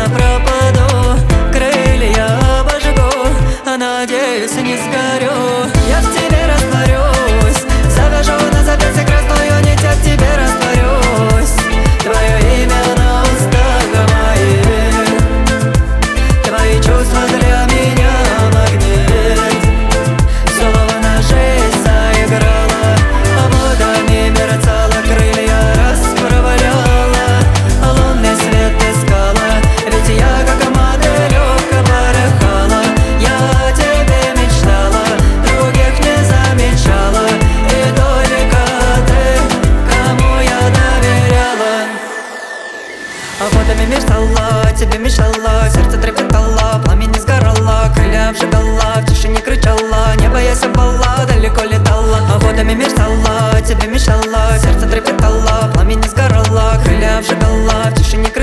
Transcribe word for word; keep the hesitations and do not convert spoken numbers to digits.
бесследно пропаду, крылья обожгу, а надеюсь, не сгорю. Я в тебе растворюсь, завяжу на запястье красную нить, я в тебе растворюсь. Твое имя на устах моих, твои чувства для меня магнит. Словно жизнь заиграла, а водами мерцала, крылья расправляла, а лунный свет искала. Ведь я как мотылёк порхала, я о тебе мечтала, других не замечала, и только ты, кому я доверяла. А водами мечтала, тебе мешала, сердце трепетало, пламя не сгорало, крылья обжигала, в тишине кричала, не боясь обвала, далеко летала. А водами мечтала, тебе мешала, сердце трепетало, пламя не сгорало, крылья обжигала, в тишине кричала.